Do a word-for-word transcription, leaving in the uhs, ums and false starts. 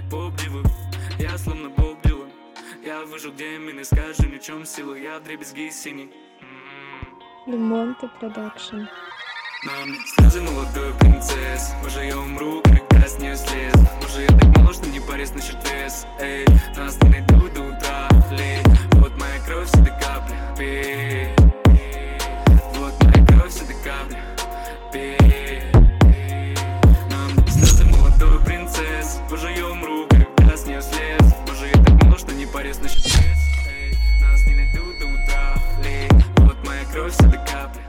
Боб Дилан, я словно Боб Дилан. Я выжил, где именно, скажи, ни в чем сила. Я вдребезги синий. Лимонты продакшн. На мне слезы молодой принцесс. Боже, я умру, когда с нее слез. Боже, я так мало, что не парюсь насчет вес. Эй, нас не найдут до утра. Лей, вот моя кровь, все до капли. Пей, вот моя кровь, все до капли. Пей, на мне слезы молодой принцесс. Боже, я умру, когда с нее слез. Боже, я так мало, что не парюсь насчет вес. Эй, нас не найдут до утра. Лей, вот моя кровь, все до капли.